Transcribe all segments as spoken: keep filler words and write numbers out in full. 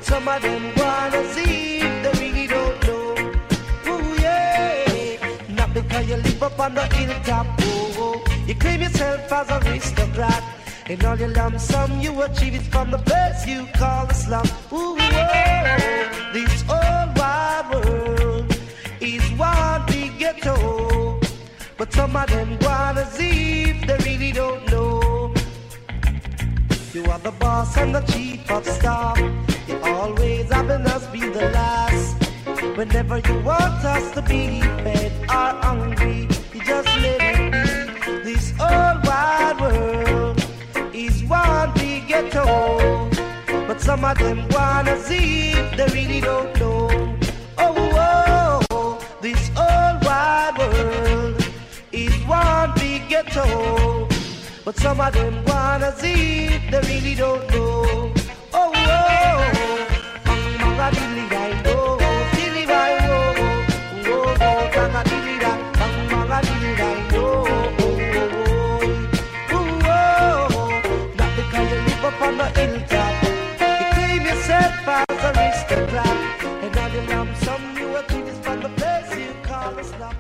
But some of them wanna see if they really don't know. Ooh yeah, not because you live up on the hilltop. Oh, oh. You claim yourself as an aristocrat, and all your lump sum you achieve it from the place you call the slum. Ooh, oh, this whole wide world is one big ghetto. But some of them wanna see if they really don't know. You are the boss and the chief of staff. You always having us be the last. Whenever you want us to be fed or hungry, you just let it be. This whole wide world is one big ghetto. But some of them wanna see if they really don't know. Oh, oh, oh, this whole wide world is one big ghetto. But some of them wanna see if they really don't know. Oh, oh, bang, bang, a dilly die, oh, dilly die, oh, oh, oh, bang, a dilly die, bang, bang, a dilly die, oh, oh, oh, oh, not because you live up on the hilltop. You claim yourself as an aristocrat, and all your lump sum you achieve is from the place you call a slum.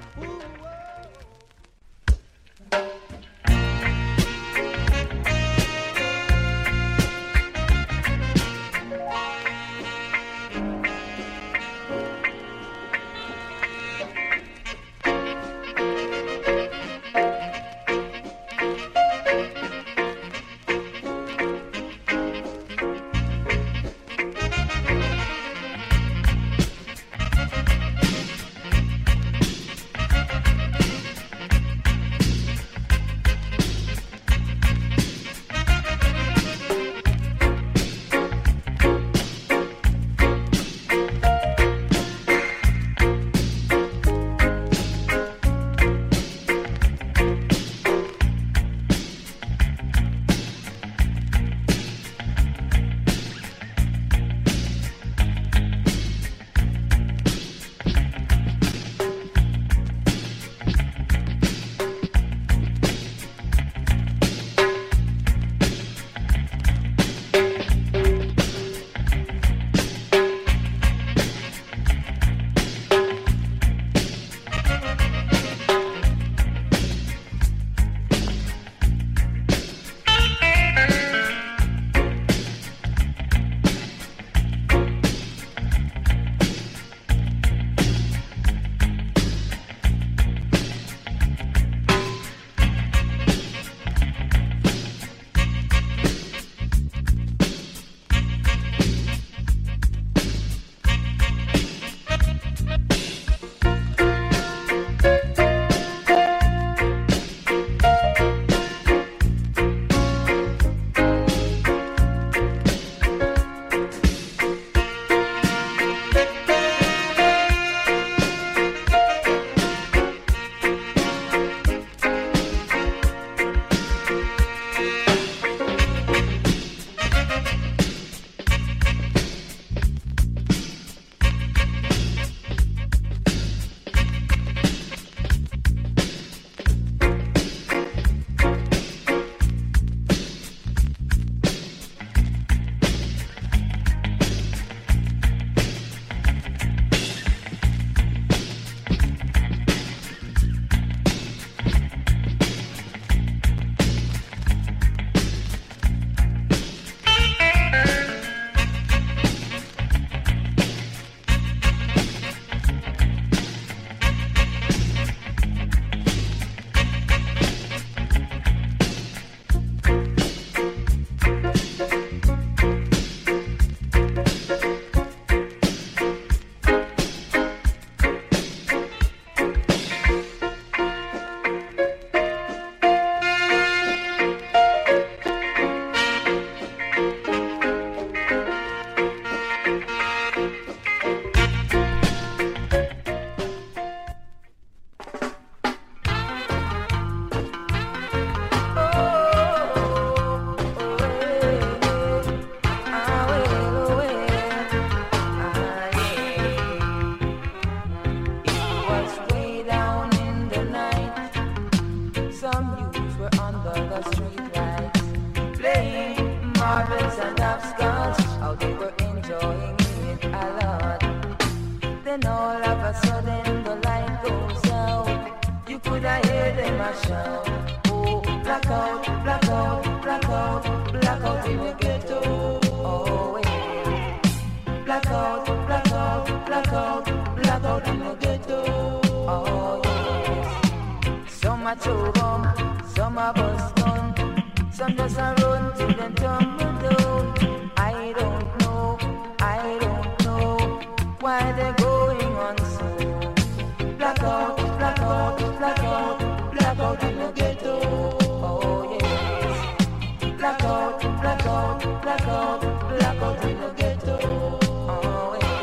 choke on, some of us done. Some just a run till them tumble down. I don't know, I don't know why they're going on so. Blackout, blackout, blackout, blackout in the ghetto. Oh yes. Blackout, blackout, blackout, blackout in the ghetto. Oh yeah.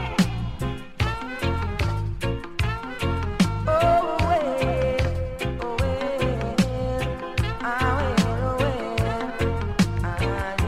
Oh yeah, oh yeah, ah yeah, oh yeah, ah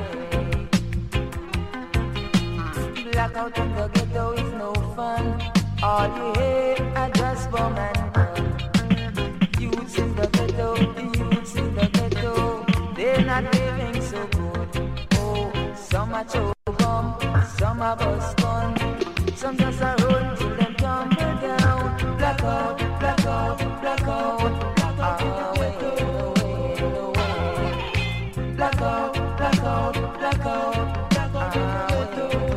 yeah. Blackout in the ghetto is no fun. All you hear are just bomb and gun. Youths in the ghetto, the youths in the ghetto, they're not living so good. Oh, some are choke bomb, some are bust gun, some just a run till them tumble down. Blackout, blackout, blackout, ah, away, away, away. Blackout, blackout, blackout, ah, away, away, away.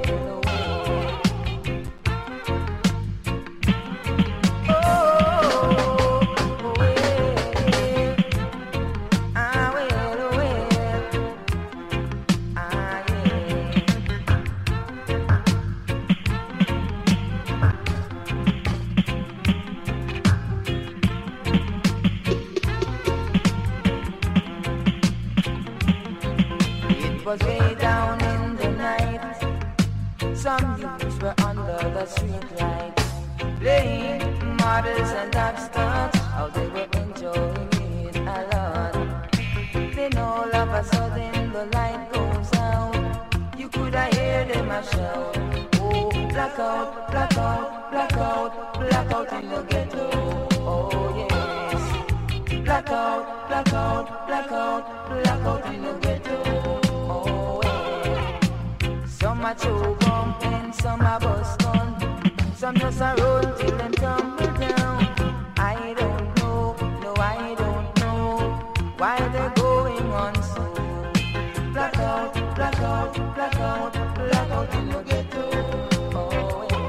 Was way down in the night. Some youths were under the street light, playing models and upstarts. How they were enjoying it a lot. Then all of a sudden the light goes out. You could have hear them a shout. Oh, blackout, blackout, blackout, blackout in the ghetto. Oh yes. Blackout, blackout, blackout, blackout in the ghetto. Some a choke on and some a bust gun. Some just a roll till them tumble down. I don't know, no I don't know why they're going on so. Blackout, blackout, blackout, blackout in the ghetto. Oh yeah.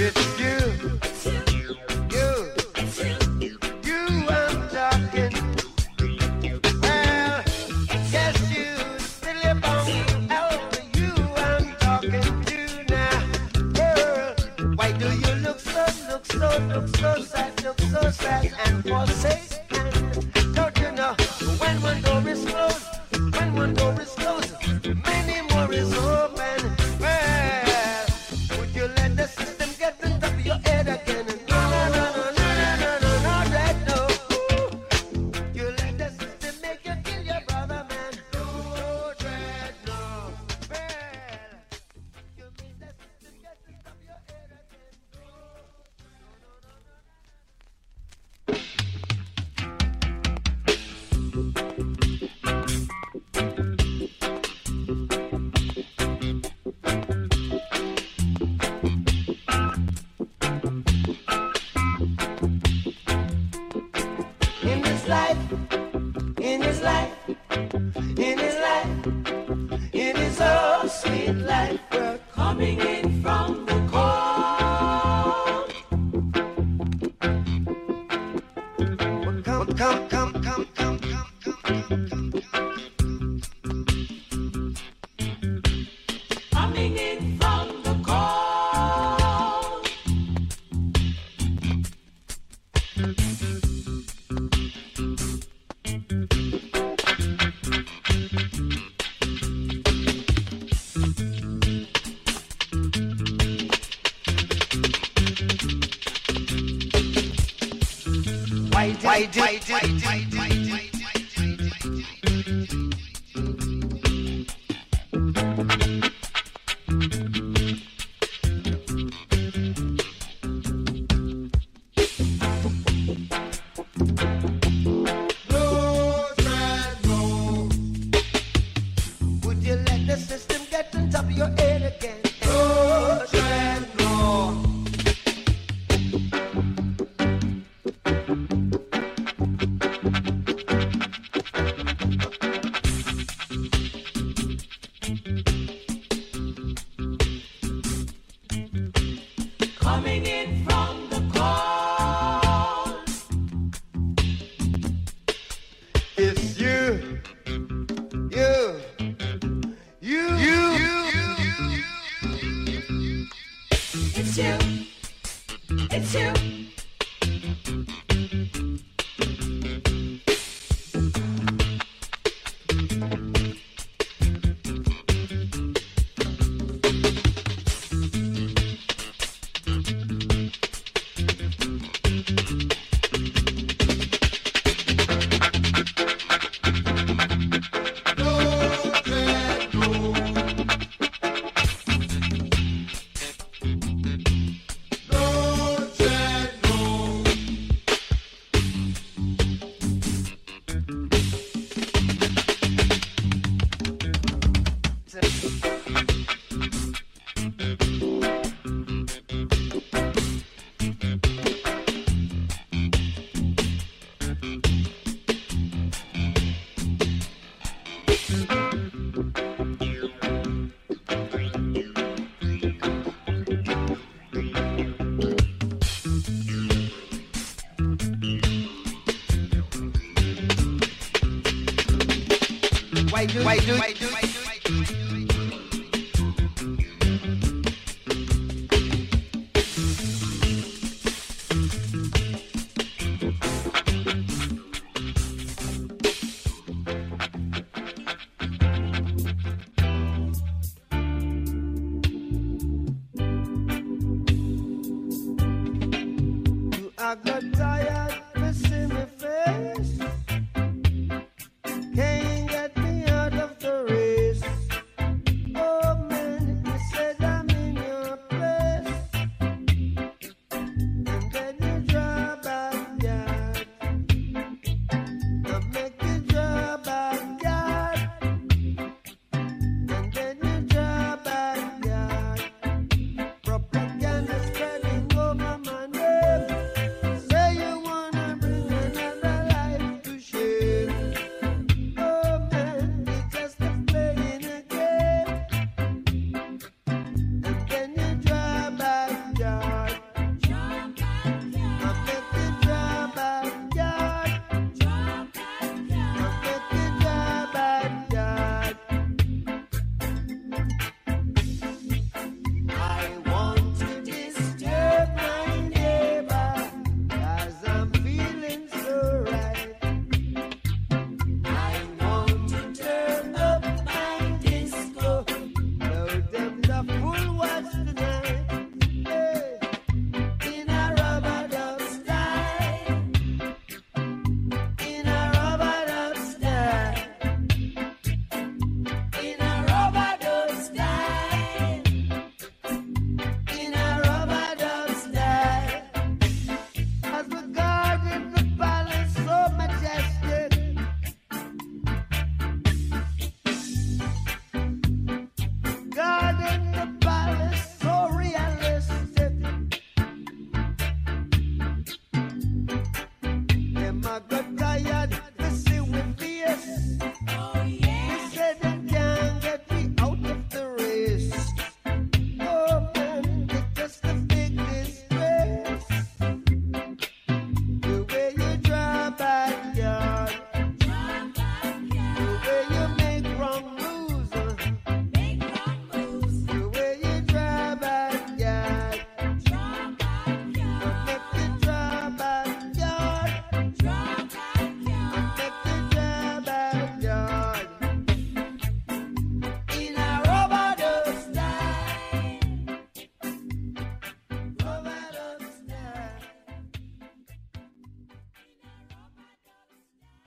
Why do, why do, why do, why do, why do. Why do, why do, why do, why do, why do, why do. I got tired of seeing my face. Can't get me out of the race. Oh man, you said I'm in your place. And then you draw back yard. I make you draw back yard. And then you draw back yard. Propaganda spreading over my name.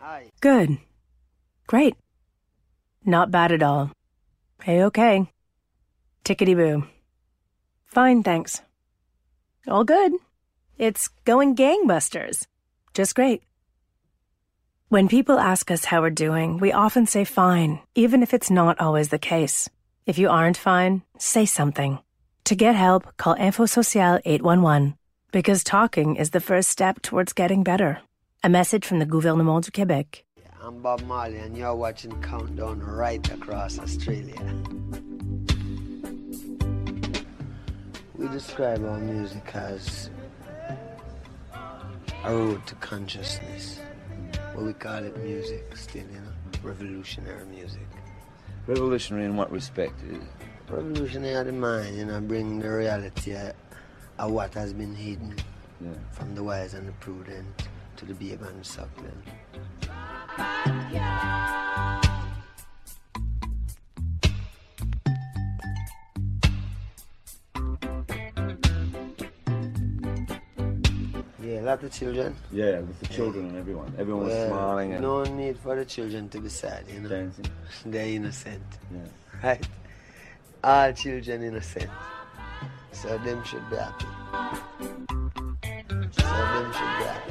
Good. Great. Not bad at all. A-okay. Tickety-boo. Fine, thanks. All good. It's going gangbusters. Just great. When people ask us how we're doing, we often say fine, even if it's not always the case. If you aren't fine, say something. To get help, call Info Social eight one one, because talking is the first step towards getting better. A message from the Gouvernement du Québec. I'm Bob Marley, and you're watching Countdown right across Australia. We describe our music as a road to consciousness. But we call it music still, you know, revolutionary music. Revolutionary in what respect? Revolutionary of the mind, you know, bring the reality of, of what has been hidden yeah. from the wise and the prudent to the babe and the suckling. Yeah, a lot of children. Yeah, with the children yeah. and everyone. Everyone was well, smiling. And no need for the children to be sad, you know. Dancing. They're innocent. Yeah. Right? All children innocent. So them should be happy. So them should be happy.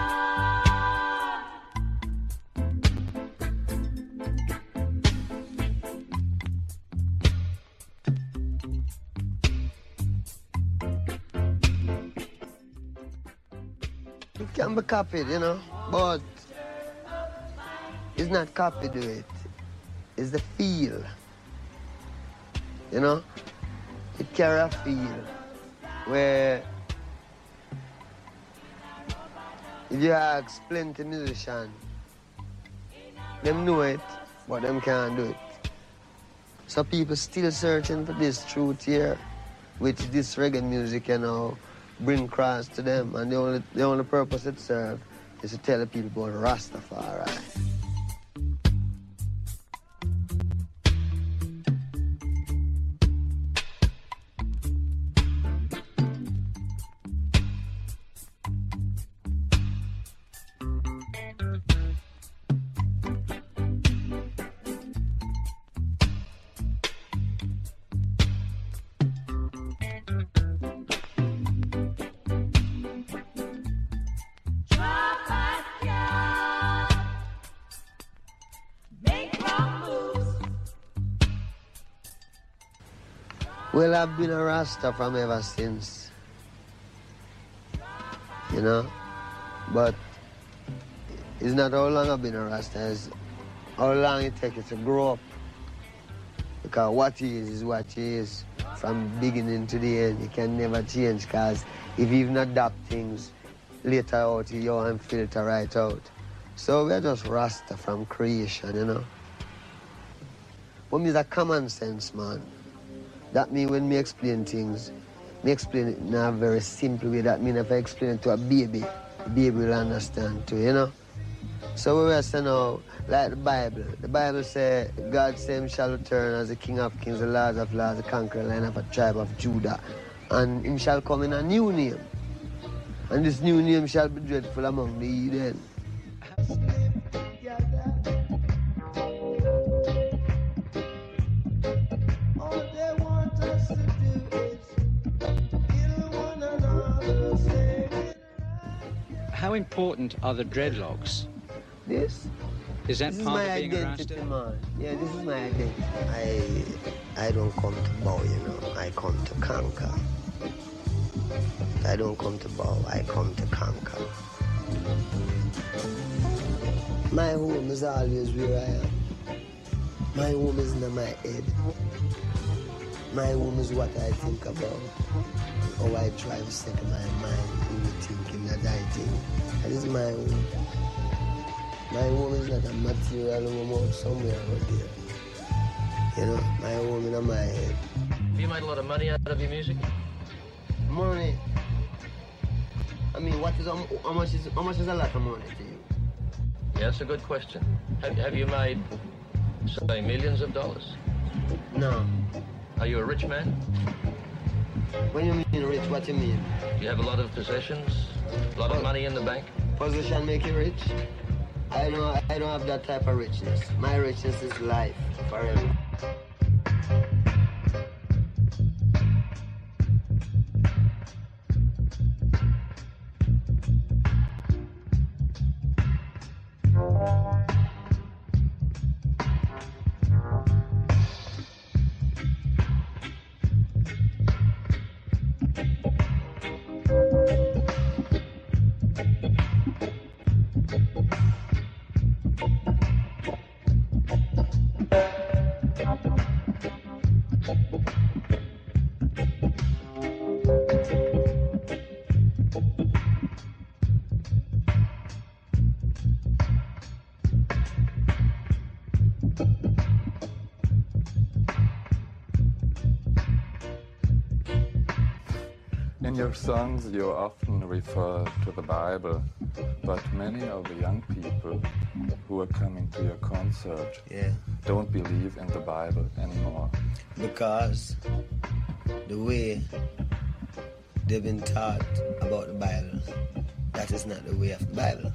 It can be copied, you know, but it's not copied to it. It's the feel. You know? It carry a feel where if you ask plenty musicians, them know it, but them can't do it. So people still searching for this truth here, which this reggae music, you know, bring across to them, and the only the only purpose it serves is to tell the people about Rastafari. Well, I've been a Rasta from ever since, you know, but it's not how long I've been a Rasta, it's how long it takes you to grow up. Because what he is is what he is, from beginning to the end. You can never change, because if you even adapt things later out, you won't filter right out. So we're just Rasta from creation, you know. But me's a common sense, man. That means when me explain things, me explain it in a very simple way. That means if I explain it to a baby, the baby will understand too, you know? So we were saying now, like the Bible. The Bible says, God said him shall return as the King of Kings, the Lord of Lords, the conqueror line of a tribe of Judah. And him shall come in a new name. And this new name shall be dreadful among the heathen. How important are the dreadlocks? This? Is that this part is my of being identity, a Rasta? man. Yeah, this is my identity. I, I don't come to bow, you know. I come to conquer. I don't come to bow. I come to conquer. My home is always where I am. My home is in my head. My home is what I think about. How I try to set my mind in the thinking that I think. That is my home. My home is not a material home out somewhere out there. You know, my home in my head. Have you made a lot of money out of your music? Money? I mean, what is, how much is, how much is a lot of money to you? Yeah, that's a good question. Have, have you made, say, millions of dollars? No. Are you a rich man? When you mean rich, what you mean? Do you have a lot of possessions? A lot of money in the bank? Position make you rich? I don't, I don't have that type of richness. My richness is life forever. In your songs, you often refer to the Bible, but many of the young people who are coming to your concert yeah. don't believe in the Bible anymore. Because the way they've been taught about the Bible, that is not the way of the Bible.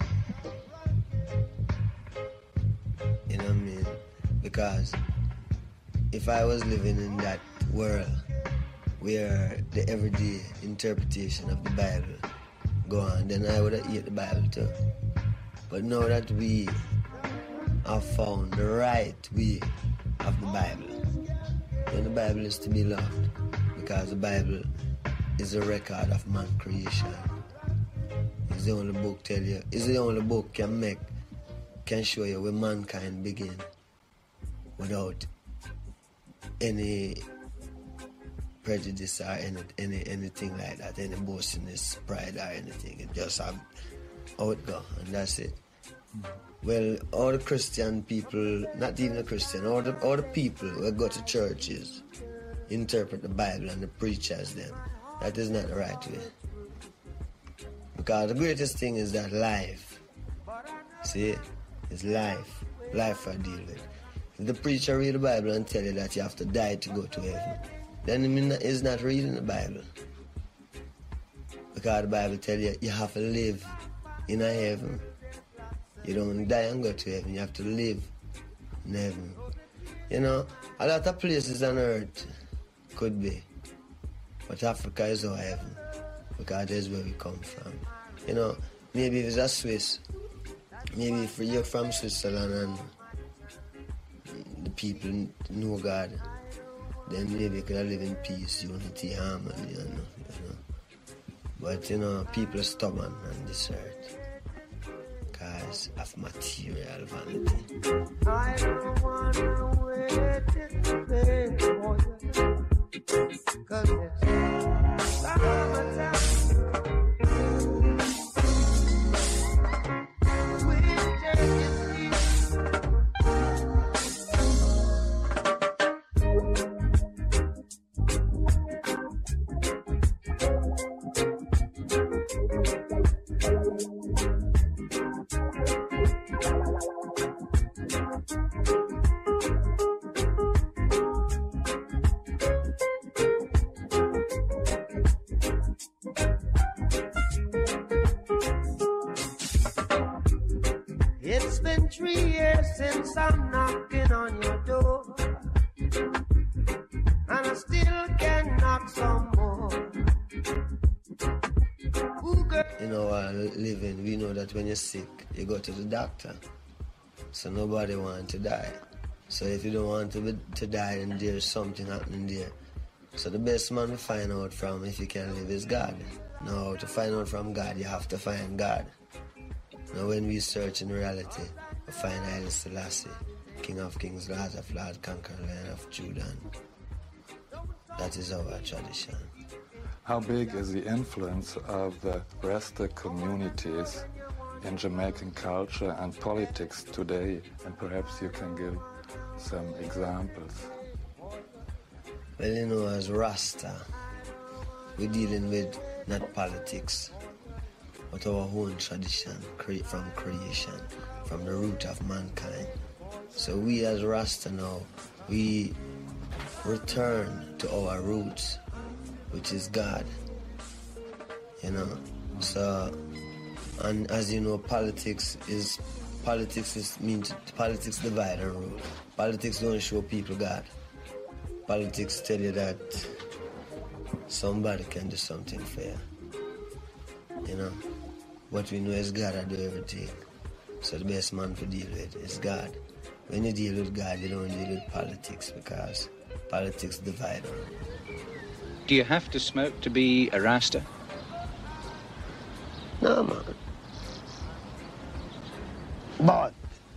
You know what I mean? Because if I was living in that world where the everyday interpretation of the Bible go on, then I would have eaten the Bible too. But now that we have found the right way of the Bible, then the Bible is to be loved, because the Bible is a record of man creation. It's the only book tell you, it's the only book can make, can show you where mankind began without any prejudice or any, any anything like that, any boastfulness, pride or anything. It just have how it go, and that's it. Mm-hmm. Well, all the Christian people, not even the Christian, all the, all the people who go to churches interpret the Bible and the preachers them. That is not the right way. Because the greatest thing is that life, see, is life. Life I deal with. If the preacher read the Bible and tell you that you have to die to go to heaven, then he's not reading the Bible. Because the Bible tells you you have to live in a heaven. You don't die and go to heaven, you have to live in heaven. You know, a lot of places on earth could be, but Africa is our heaven, because that's where we come from. You know, maybe if it's a Swiss, maybe if you're from Switzerland and the people know God, then maybe you could live in peace, unity, harmony, you know, you know. But, you know, people are stubborn on this earth because of material vanity. I don't want to wait in vain for you, because it's summertime. It's been three years since I'm knocking on your door, and I still can knock some more. In our living, we know that when you're sick, you go to the doctor. So nobody wants to die. So if you don't want to, be, to die, then there's something happening there. So the best man to find out from, if you can live, is God. Now, to find out from God, you have to find God. Now, when we search in reality, we find Haile Selassie, King of Kings, Lord of Lords, Conqueror, Lion of Judah. That is our tradition. How big is the influence of the Rasta communities in Jamaican culture and politics today? And perhaps you can give some examples. Well, you know, as Rasta, we're dealing with not politics, but our own tradition from creation, from the root of mankind. So we as Rasta now, we return to our roots, which is God, you know. So, and as you know, politics is politics is means politics divide and rule. Politics don't show people God. Politics tell you that somebody can do something fair. You know? What we know is God that do everything. So the best man to deal with is God. When you deal with God, you don't deal with politics because politics divide and rule. Do you have to smoke to be a Rasta? No, man. But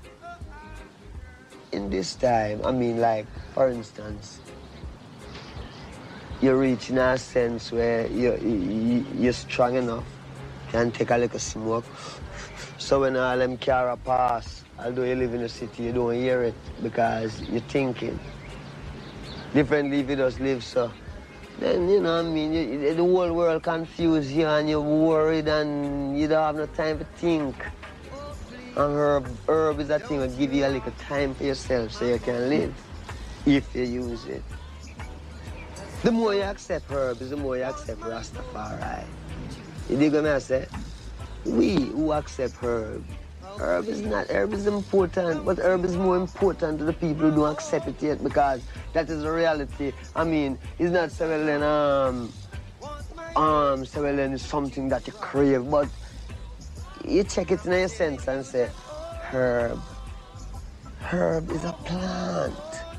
in this time, I mean, like, for instance, you're reaching a sense where you're, you're strong enough, can take a little smoke. So when all them car pass, although you live in the city, you don't hear it because you're thinking. Differently if you just live so. Then, you know what I mean, you, the whole world confused you and you're worried and you don't have no time to think. And herb, herb is a thing that give you a little time for yourself so you can live, if you use it. The more you accept herbs, the more you accept Rastafari. You dig what I say? We who accept herb, herb is not, herb is important, but herb is more important to the people who don't accept it yet because that is the reality. I mean, it's not so well then, um, um, so well then it's something that you crave, but you check it in your sense and say, herb, herb is a plant.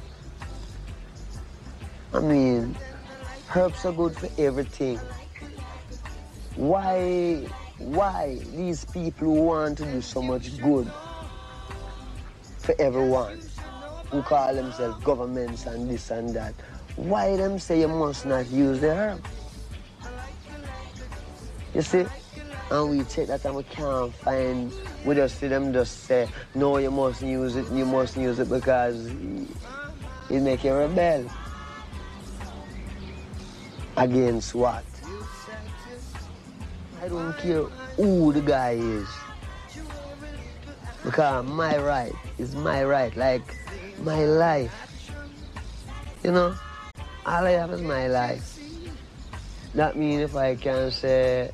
I mean, herbs are good for everything. Why, why these people who want to do so much good for everyone, who call themselves governments and this and that, why them say you must not use the herb? You see? And we check that and we can't find, we just see them just say, no, you mustn't use it, you mustn't use it because it make you rebel. Against what? I don't care who the guy is. Because my right is my right, like my life. You know? All I have is my life. That means if I can say,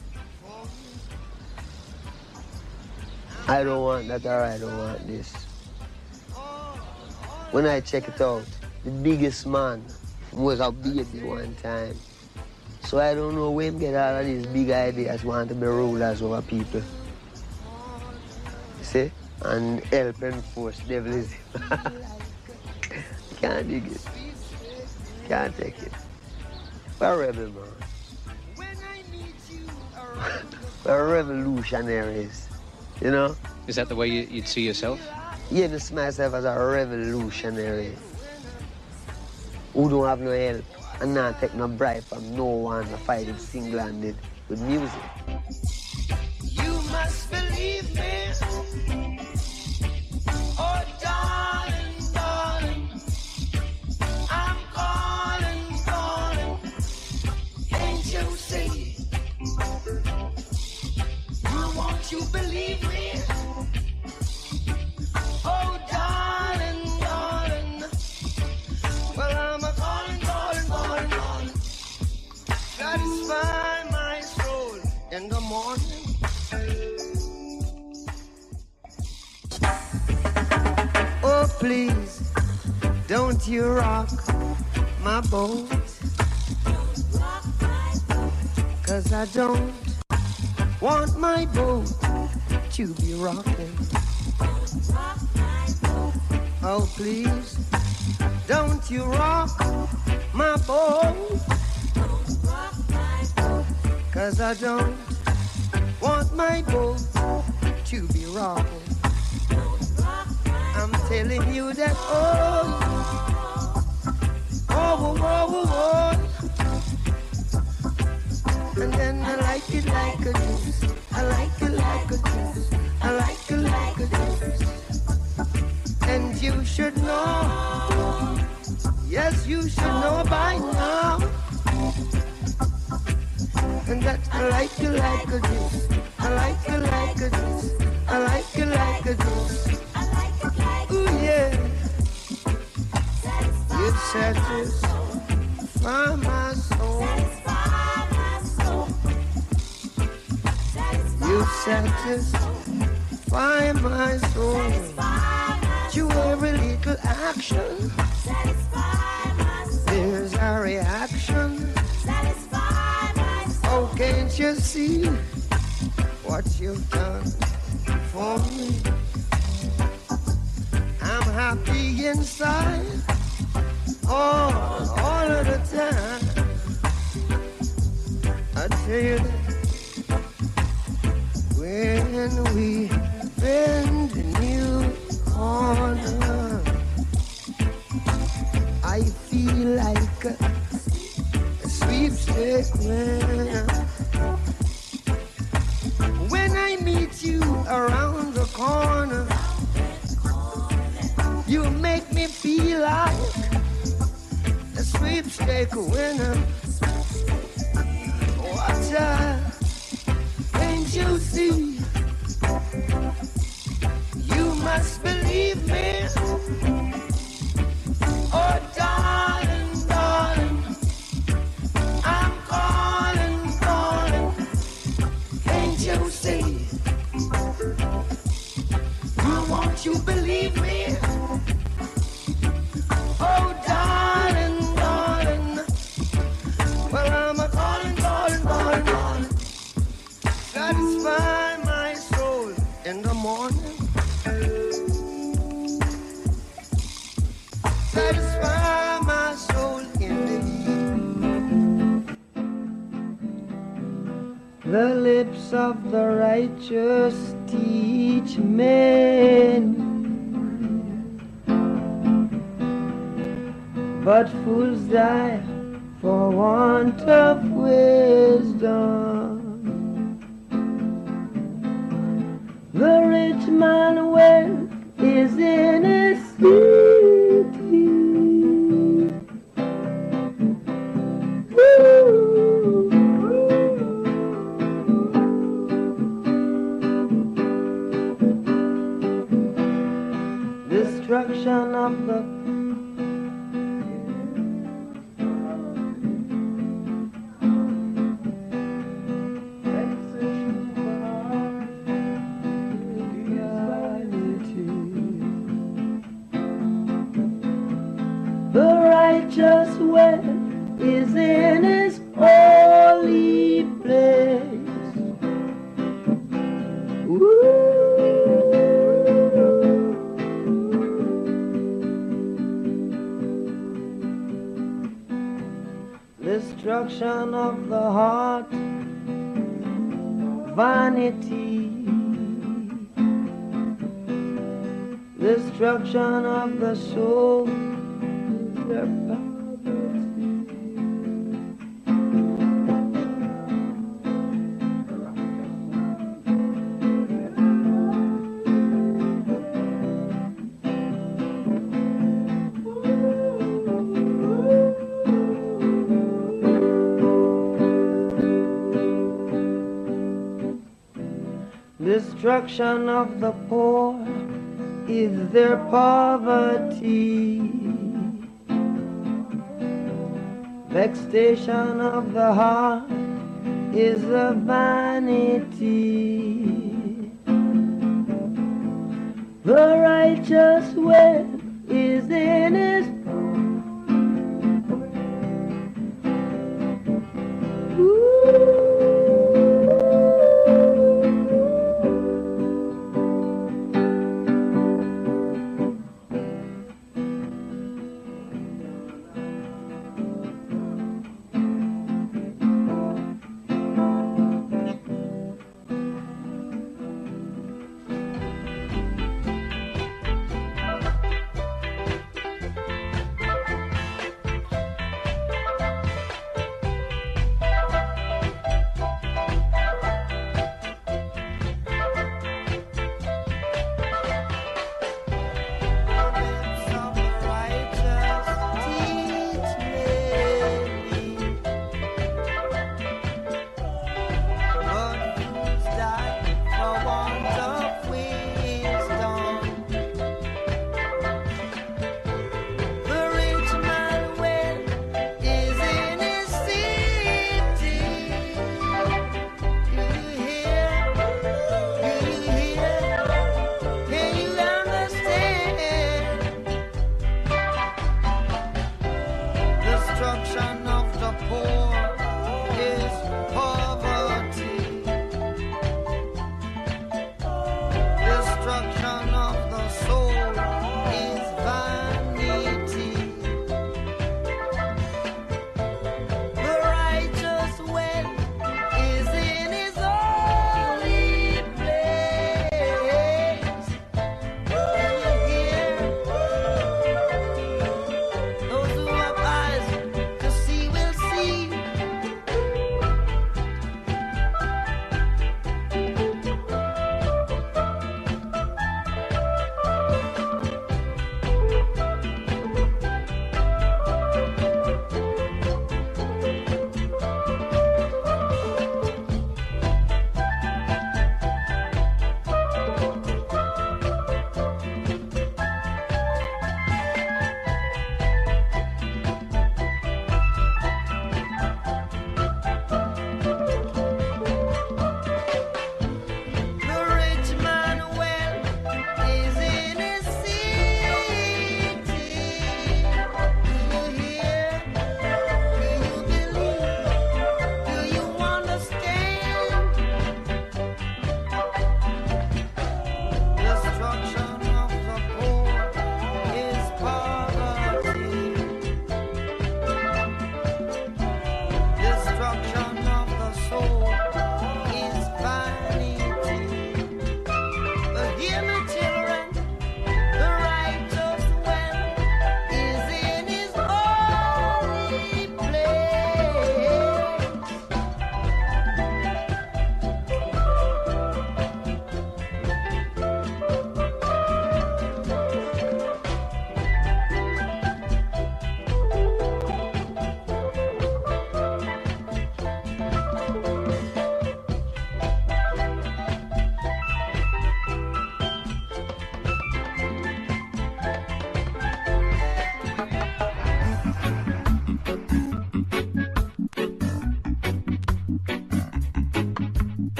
I don't want that or I don't want this. When I check it out, the biggest man was a baby one time. So I don't know where him get all of these big ideas, want to be rulers over people. See? And help enforce devilism. Can't dig it. Can't take it. We're a rebel, man. We're revolutionaries. You know? Is that the way you, you'd see yourself? Yeah, I see myself as a revolutionary who don't have no help and not take no bribe from no one to fight it single-handed with music. You must believe me. Oh, darling, darling, I'm calling, calling. Can't you see? Won't you believe me? Oh, darling, darling. Well, I'm a calling, calling, calling, calling. Satisfy my soul in the morning. Oh, please, don't you rock my boat. 'Cause I don't want my boat to be rocking. Oh, please, don't you rock my boat. 'Cause I don't want my boat to be rocking. I'm telling you that, oh, oh, oh, oh, oh. And then I like it like a juice. I like it like a juice. I like it like a juice. And you should know. Yes, you should know by now. And that I like it like a juice. I like it like a juice. I like it like a juice. Ooh, yeah. You satisfy my soul. You satisfy satisfy my soul. To every little action, there's a reaction. Oh, can't you see what you've done for me? I'm happy inside all, all of the time. I tell you that when we bend the new corner, I feel like a, a sweepstake winner. When I meet you around the corner, you make me feel like a sweepstake winner. What a, can't you see? You must believe me. Oh, darling, darling, I'm calling, calling. Can't you see? You won't you believe me? Oh, darling, darling. Well, I'm a calling, calling, calling, calling. Satisfy my soul in the morning. Satisfy my soul in the evening. The lips of the righteous teach men, but fools die for want of wisdom. The rich man wealth is in his city. Ooh. Destruction of the righteous way is in his holy place. Ooh. Destruction of the heart, vanity. Destruction of the soul, their poverty. Destruction of the poor is their poverty. Vexation of the heart is a vanity. The righteous way is in his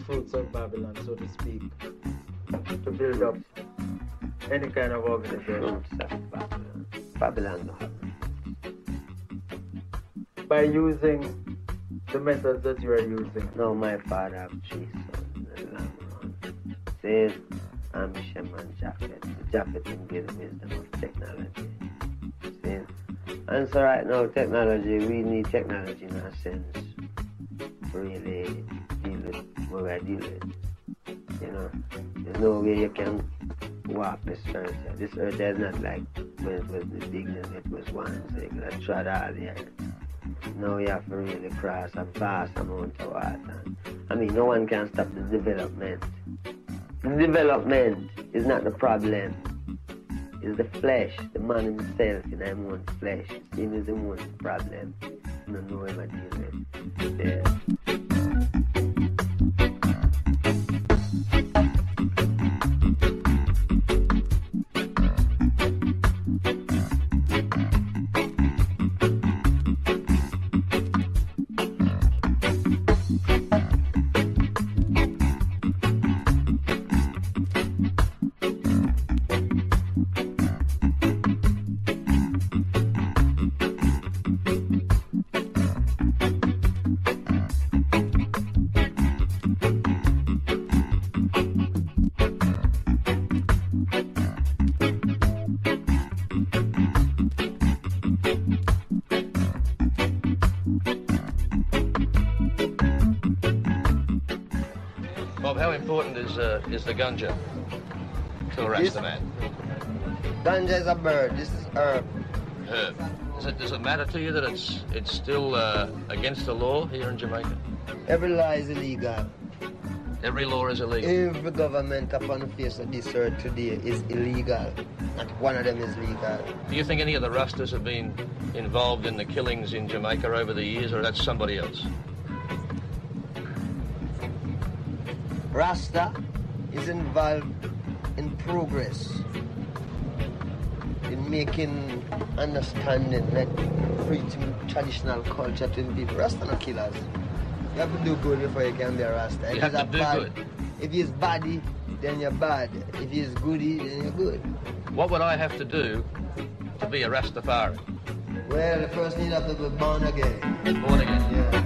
fruits of Babylon, so to speak, to build up any kind of organization. Fruits of Babylon. Babylon. By using the methods that you are using. No, my father have three sons, the Lamb run. Says, I'm Shem and Japhet. Japhet can give the wisdom of technology. See? And so right now, technology, we need technology in a sense to really deal with what we're dealing with. You know, there's no way you can walk this earth. This earth is not like when it was the bigness it was once. So you could have trod all the earth. Now you have to really cross a vast amount of water. I mean, no one can stop the development. The development is not the problem. It's the flesh, the man himself in him own flesh. Him is the one problem. You don't know him I deal with. Yeah. Uh, is the ganja to a Rasta man? Ganja is a bird. This is herb. Herb. Does it, does it matter to you that it's it's still uh, against the law here in Jamaica? Every law is illegal. Every law is illegal? Every government upon the face of this earth today is illegal. Not one of them is legal. Do you think any of the Rastas have been involved in the killings in Jamaica over the years, or that's somebody else? Rasta is involved in progress, in making understanding, like preaching traditional culture to people. Rasta no killers. You have to do good before you can be a Rasta. You if have to do bad, good. If he's bady, then you're bad. If he's goody, then you're good. What would I have to do to be a Rastafari? Well, the first need have to be born again. Born again? Yeah.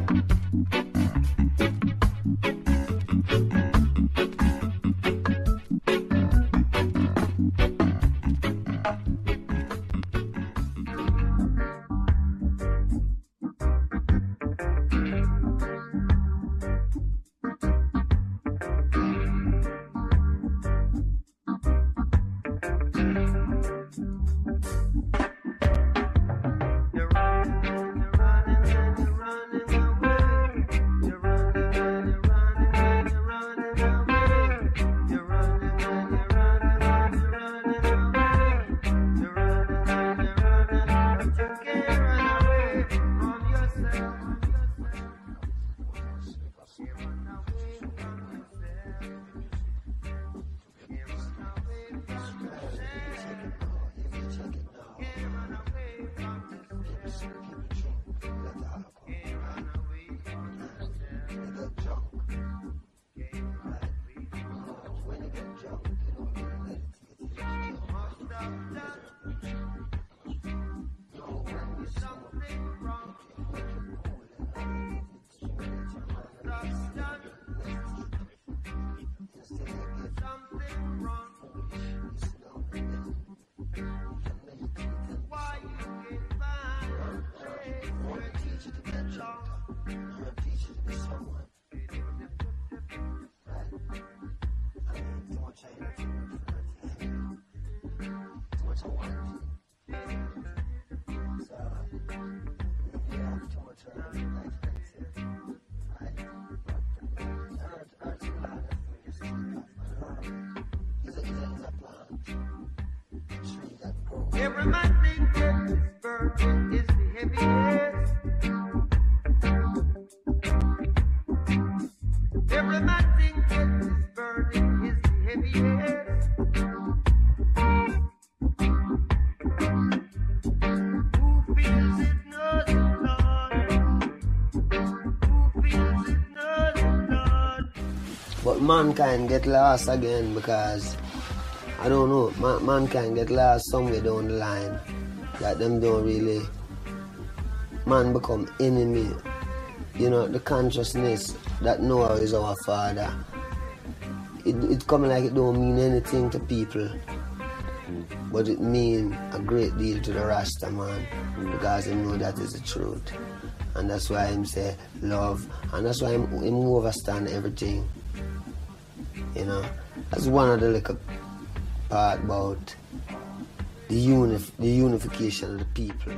Every man thinks that his burden is the heaviest. Every man thinks that his burden is the heaviest. Who feels it knows the Lord. Who feels it knows the Lord. But mankind get lost again because, I don't know, man, mankind get lost somewhere down the line that them don't really, man become enemy. You know, the consciousness that Noah is our father, it, it come like it don't mean anything to people, but it mean a great deal to the Rasta man, because he know that is the truth. And that's why him say love, and that's why him, him overstand everything. You know, that's one of the little part about the unif the unification of the people.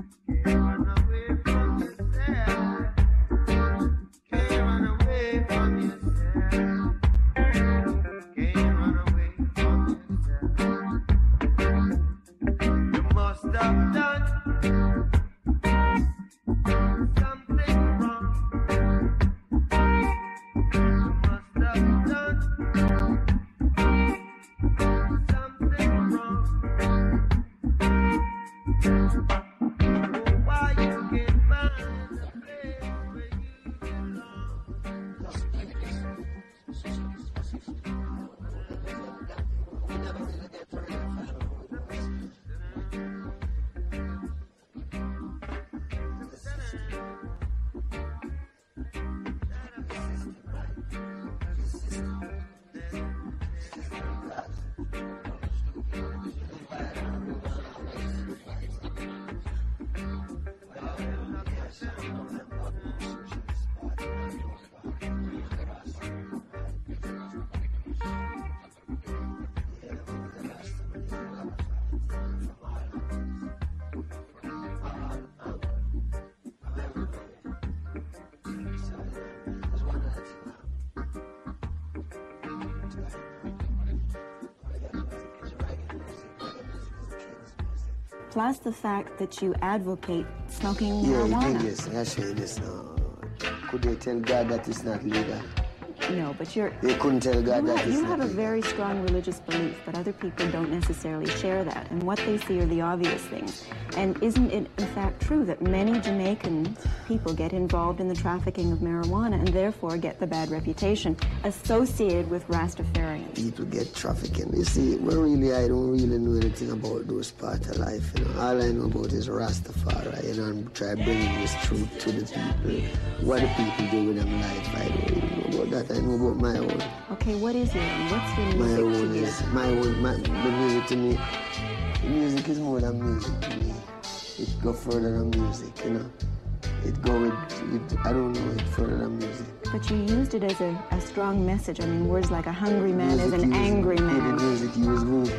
Plus the fact that you advocate smoking yeah, marijuana. Yeah, yes, actually, this. Uh, could they tell God that it's not legal? No, but you're... They couldn't tell God you that have, it's You not have a legal. very strong religious belief, but other people don't necessarily share that. And what they see are the obvious things. And isn't it, in fact, true that many Jamaican people get involved in the trafficking of marijuana and therefore get the bad reputation associated with Rastafarians? People get trafficking. You see, well, really, I don't really know anything about those parts of life. You know, all I know about is Rastafari. You know, and try bringing this truth to the people. What do people do with them life? I don't really know about that. I know about my own. Okay, what is your own? What's your music My own to you? is my own. My, the music to me. The music is more than music to me. It go further than music. You know, it go with. It, I don't know it further than music. But you used it as a, a strong message. I mean, words like a hungry man Music is an use- angry yeah, man. the music use move.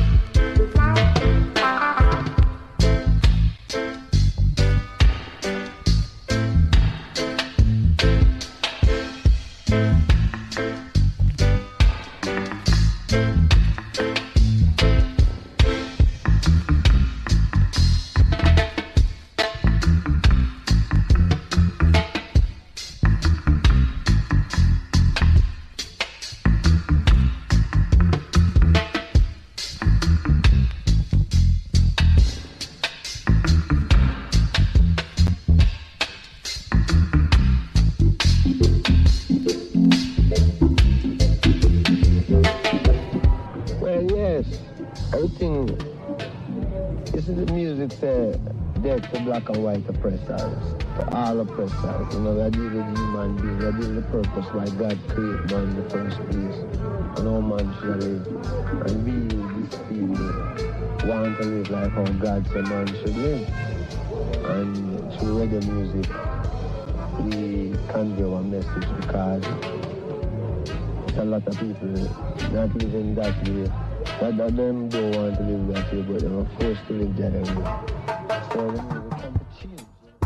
Well, yes, everything. This is the music say dead to black and white oppressors, to all oppressors. You know, that is the human being, that is the purpose why God created man in the first place. And all man should live. And we, this people, want to live like how God said man should live. And through reggae music, we convey our message because a lot of people not living that way. That, that them don't want to live that way, but they are forced to live that way. So the music come to change.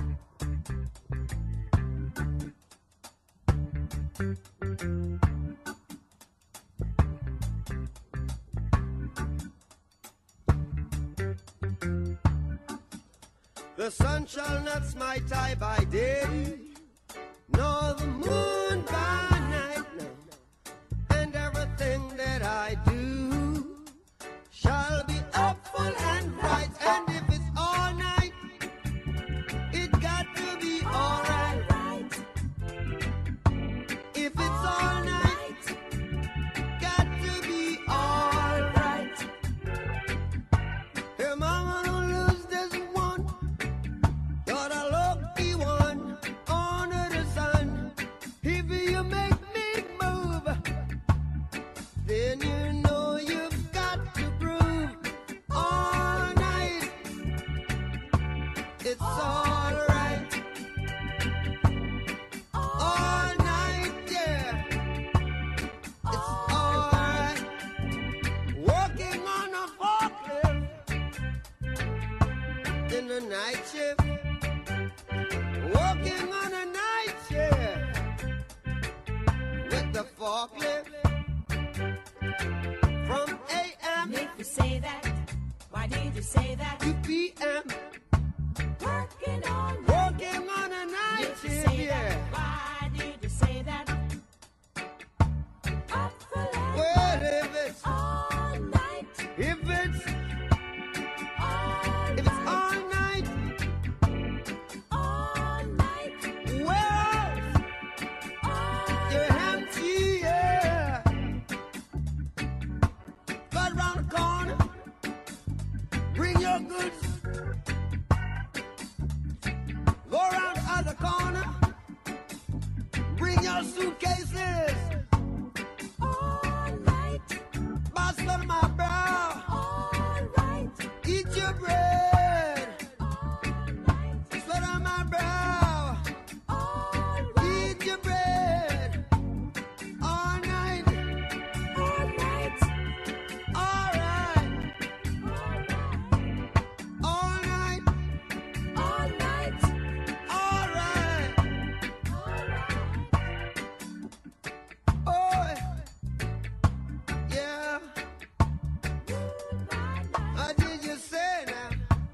The sun shall not smite I by day, nor the moon by night, no. And everything that I do shall be upful and bright. And if it's all night, it got to be all right. If it's all night, the forklift from A M. If you say that, why did you say that? To P M. Working on Working on a night shift, yeah. That, why did you say that? Up for life. Well, if it's all night, if it's all if it's all night, all night, well, all you're empty, yeah. Cut around the corner, bring your goods. Go around the other corner, bring your suitcases. all night, Bust on my brow, all right, eat your bread. all night, Sweat on my brow, all right, eat your bread. All night, all night, all right. All night, all night, all right. Oh, yeah. What did you say now?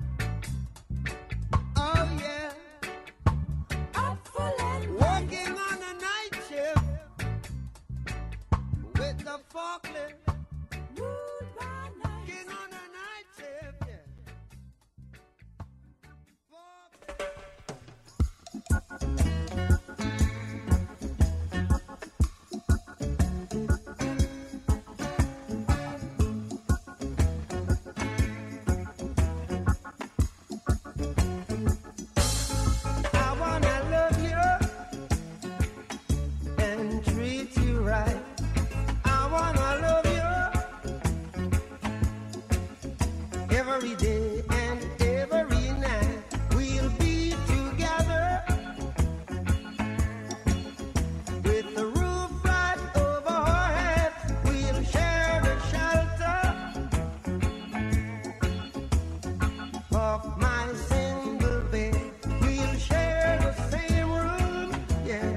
Oh, yeah. up for land, Working on a night shift with the forklift. mood by night. Working on a night shift, yeah. I wanna love you and treat you right. I wanna love you every day and every night. We'll be together with the roof right over our heads. We'll share the shelter of my single bed. We'll share the same room, yeah.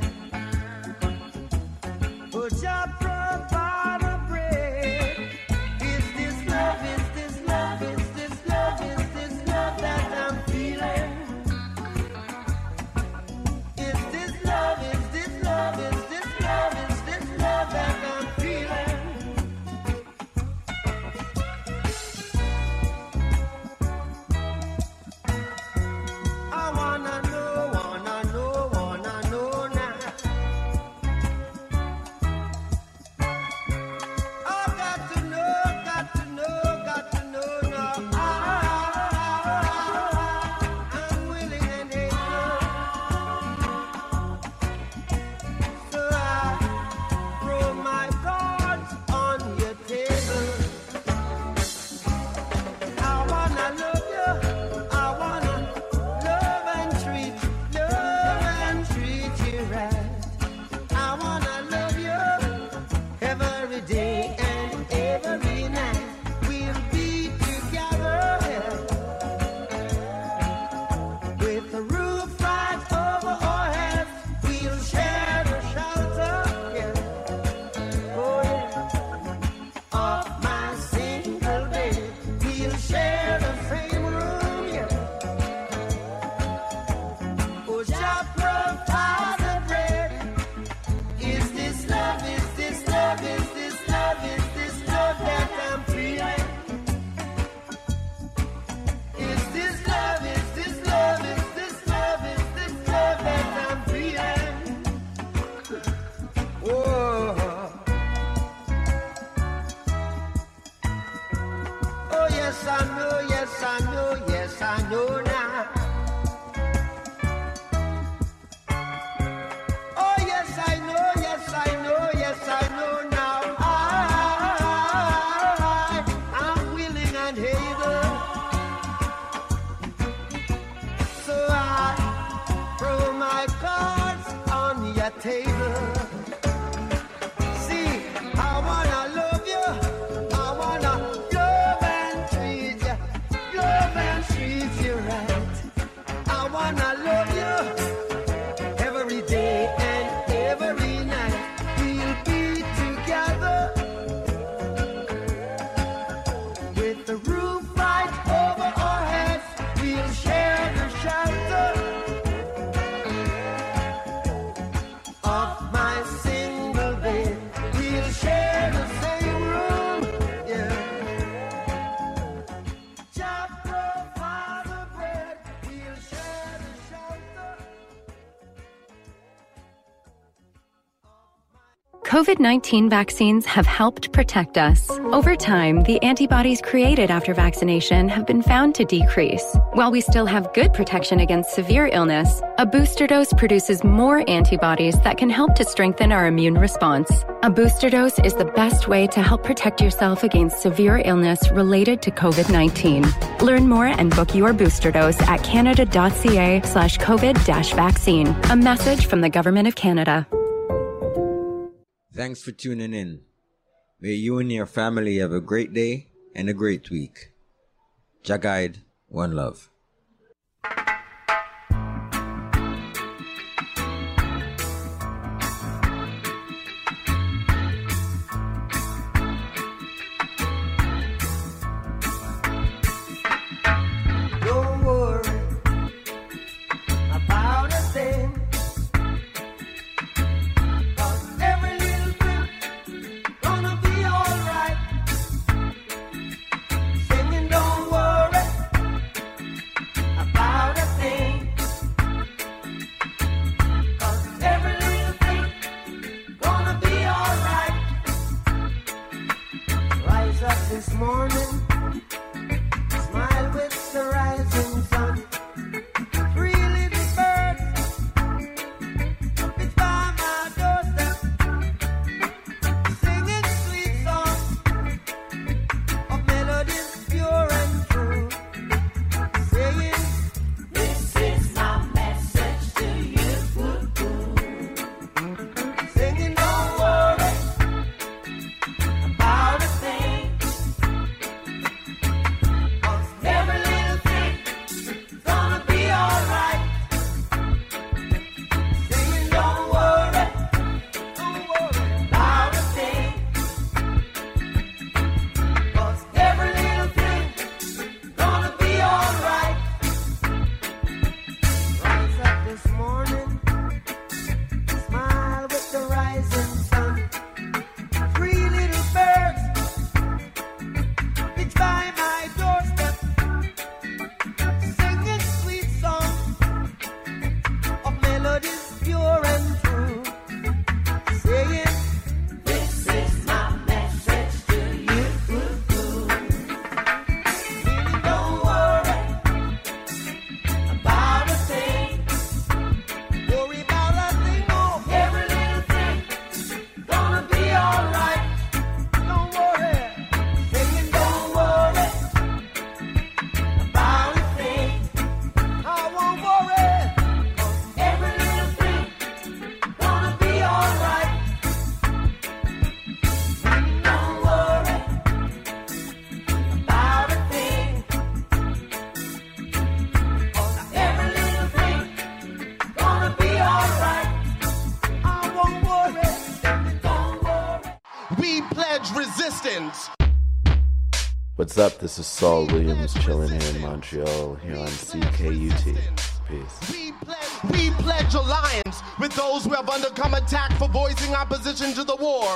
But just provide a bread. Is this love? Is this love? Is this love? Is this love that I'm feeling? Is this love? Is this love? Is this love? Is this love that I'm feeling? I wanna know, wanna know, wanna know now. my single bed. We'll share the same room, yeah. Jah provide the bread. We'll share the shelter. COVID nineteen vaccines have helped protect us. Over time, the antibodies created after vaccination have been found to decrease. While we still have good protection against severe illness, a booster dose produces more antibodies that can help to strengthen our immune response. A booster dose is the best way to help protect yourself against severe illness related to COVID nineteen. Learn more and book your booster dose at canada.ca slash COVID dash vaccine. A message from the Government of Canada. Thanks for tuning in. May you and your family have a great day and a great week. Jah guide, one love. Don't worry about a thing. 'Cause every little thing gonna be alright. Singing, don't worry about a thing. 'Cause every little thing gonna be alright. Rise up this morning, smile with the rising sun. Three little birds, it's by my doorstep, singing sweet songs of melodies pure and true, saying, "This is my message to you." Singing, don't worry about a thing. 'Cause every little thing is gonna be alright. Singing, don't worry, don't worry about a thing. 'Cause every little thing is gonna be alright. Rise up this morning, smile with the rising sun. Three little birds, each by my doorstep, singing sweet songs of melodies pure and true, saying, "This is my message to you." Meaning, don't worry about a thing. Worry about a thing, oh, every little thing gonna be alright. Don't worry, singing, don't worry about a thing. I won't worry, 'cause every little thing gonna be alright. Singing, don't worry about a thing. 'Cause every little thing gonna be alright. I won't worry, singing, don't worry. We pledge resistance. What's up? This is Saul Williams chilling here in Montreal, here on C K U T. Peace. We pledge alliance with those who have undergone attack for voicing opposition to the war.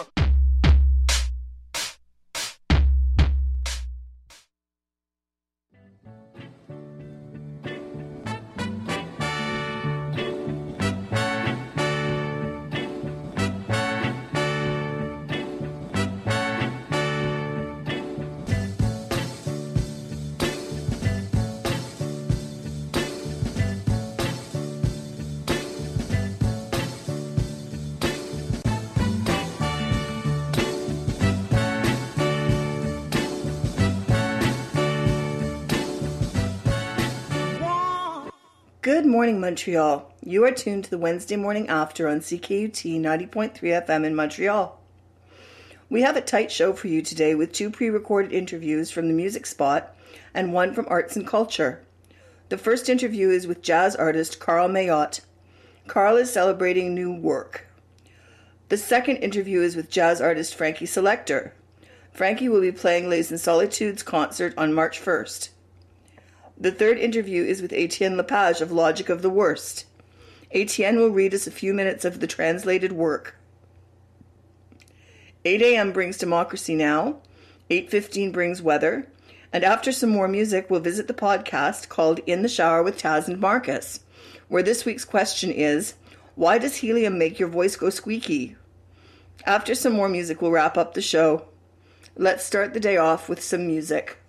Good morning, Montreal. You are tuned to the Wednesday Morning After on C K U T ninety point three F M in Montreal. We have a tight show for you today with two pre-recorded interviews from the Music Spot and one from Arts and Culture. The first interview is with jazz artist Carl Mayotte. Carl is celebrating new work. The second interview is with jazz artist Frankie Selector. Frankie will be playing Les Insolitudes concert on March first. The third interview is with Etienne Lepage of Logic of the Worst. Etienne will read us a few minutes of the translated work. eight a.m. brings Democracy Now!, eight fifteen brings weather, and after some more music, we'll visit the podcast called In the Shower with Taz and Marcus, where this week's question is, why does helium make your voice go squeaky? After some more music, we'll wrap up the show. Let's start the day off with some music.